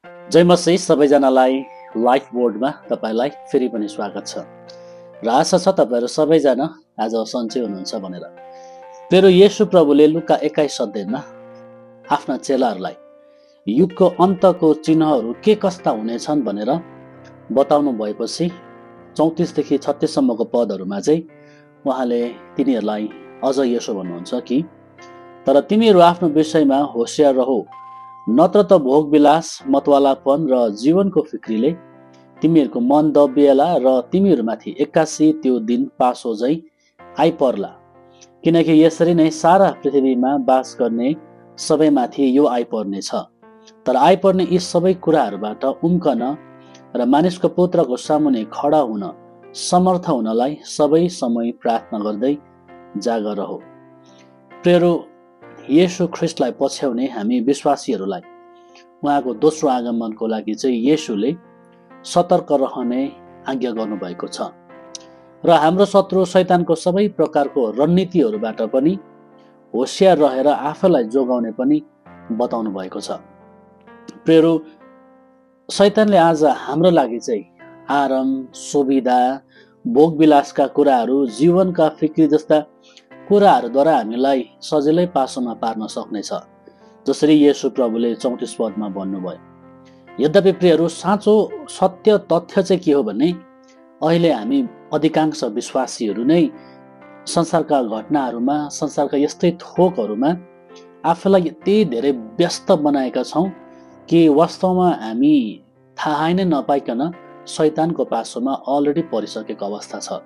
जय मसीह सबैजनालाई लाइफ बोर्डमा तपाईलाई फेरि पनि स्वागत छ र आशा छ तपाईहरु सबैजना आज सन्चै हुनुहुन्छ भनेर। तेरो येशू प्रभुले लुका 21 अध्यायमा आफ्ना चेलाहरूलाई युगको अन्तको चिन्हहरू के कस्ता हुनेछन् भनेर बताउनु भएपछि 34 देखि 36 सम्मको पदहरुमा चाहिँ उहाँले तिनीहरूलाई अझ यसो भन्नुहुन्छ कि तर तिमीहरू आफ्नो विषयमा होशियार रहौ, नत्र त भोगविलास, मतवालापन र जीवनको फिक्रीले तिमीहरूको मन दबिएला र तिमीहरूमाथि एक्कासी त्यो दिन पासो झै आइपर्ला। किनकि यसरी नै सारा पृथ्वीमा बास गर्ने सबैमाथि यो आइपर्नेछ। तर आइपर्ने यी सबै कुराहरूबाट उम्कन र मानिसको पुत्रको सामुन्ने खडा हुन समर्थ हुनलाई सबै समय प्रार्थना गर्दै जागर रहो। प्रियहरू, येशू ख्रिस्टलाई पछ्याउने हामी विश्वासीहरूलाई उहाँको दोस्रो आगमनको लागि चाहिँ येशूले सतर्क रहने आज्ञा गर्नुभएको छ र हाम्रो शत्रु शैतानको सबै प्रकारको रणनीतिहरूबाट पनि होशियार रहेर आफैलाई जोगाउने पनि बताउनु भएको छ। प्रियहरू, शैतानले आज हाम्रो लागि चाहिँ आराम, सुविधा, भोगविलासका कुराहरू, जीवनका फिक्री जस्ता कुराहरूद्वारा हामीलाई सजिलै पासोमा पार्न सक्नेछ, जसरी येशू प्रभुले 34 पदमा भन्नुभयो। यद्यपि प्रियहरू, साँचो सत्य तथ्य चाहिँ के हो भने अहिले हामी अधिकांश विश्वासीहरू नै संसारका घटनाहरूमा, संसारका यस्तै थोकहरूमा आफूलाई यति धेरै व्यस्त बनाएका छौँ कि वास्तवमा हामी थाहै नै नपाइकन शैतानको पासोमा अलरेडी परिसकेको अवस्था छ।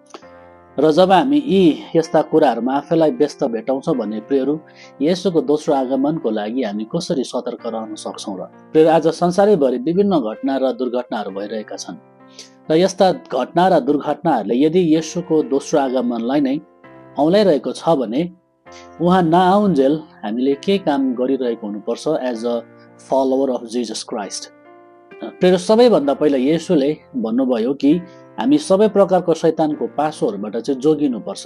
र जब हामी यस्ता कुराहरूमा आफैलाई व्यस्त भेटाउँछौँ भने प्रियहरू, येशूको दोस्रो आगमनको लागि हामी कसरी सतर्क रहन सक्छौँ र? प्रियहरू, आज संसारैभरि विभिन्न घटना र दुर्घटनाहरू भइरहेका छन् र यस्ता घटना र दुर्घटनाहरूले यदि येशूको दोस्रो आगमनलाई नै औँल्याइरहेको छ भने उहाँ नआउन्जेल हामीले के काम गरिरहेको हुनुपर्छ as a follower of Jesus Christ. प्रियहरू, सबैभन्दा पहिला येशूले भन्नुभयो कि हामी सबै प्रकारको शैतानको पासोहरूबाट चाहिँ जोगिनुपर्छ।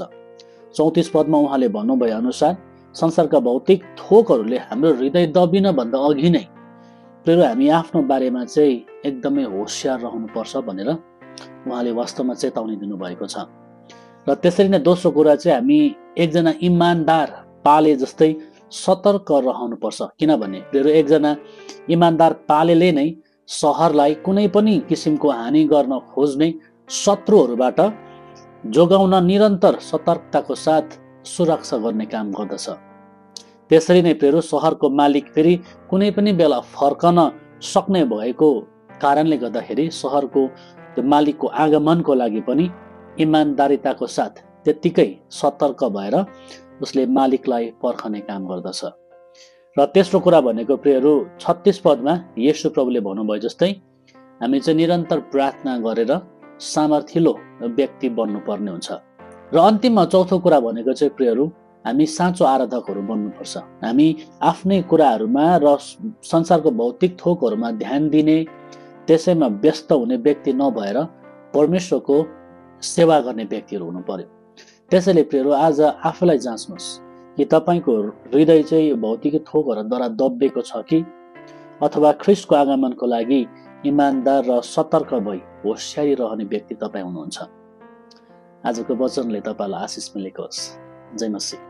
34 पदमा उहाँले भन्नुभए अनुसार संसारका भौतिक थोकहरूले हाम्रो हृदय दबिन भन्दा अघि नै प्रियहरू हामी आफ्नो बारेमा चाहिँ एकदमै होशियार रहनुपर्छ भनेर उहाँले वास्तवमा चेतावनी दिनुभएको छ। र त्यसरी नै दोस्रो कुरा चाहिँ हामी एकजना इमानदार पाले जस्तै सतर्क रहनुपर्छ। किनभने प्रियहरू, एकजना इमानदार पालेले नै सहरलाई कुनै पनि किसिमको हानि गर्न खोज्ने शत्रुहरूबाट जोगाउन निरन्तर सतर्कताको साथ सुरक्षा गर्ने काम गर्दछ। त्यसरी नै प्रियहरू, सहरको मालिक फेरि कुनै पनि बेला फर्कन सक्ने भएको कारणले गर्दाखेरि सहरको त्यो मालिकको आगमनको लागि पनि इमानदारिताको साथ त्यत्तिकै सतर्क भएर उसले मालिकलाई पर्खने काम गर्दछ। र तेस्रो कुरा भनेको प्रियहरू, 36 पदमा येशू प्रभुले भन्नुभयो जस्तै हामी चाहिँ निरन्तर प्रार्थना गरेर सामर्थिलो व्यक्ति बन्नुपर्ने हुन्छ। र अन्तिममा चौथो कुरा भनेको चाहिँ प्रियहरू, हामी साँचो आराधकहरू बन्नुपर्छ। हामी आफ्नै कुराहरूमा र संसारको भौतिक थोकहरूमा ध्यान दिने, त्यसैमा व्यस्त हुने व्यक्ति नभएर परमेश्वरको सेवा गर्ने व्यक्तिहरू हुनु पर्यो। त्यसैले प्रियहरू, आज आफूलाई जाँच्नुहोस् कि तपाईँको हृदय चाहिँ भौतिक थोकहरूद्वारा दबिएको छ कि अथवा ख्रिस्टको आगमनको लागि इमानदार र सतर्क भई होशियारी रहने व्यक्ति तपाईँ हुनुहुन्छ। आजको वचनले तपाईँलाई आशिष मिलेको होस्। जय मसीह।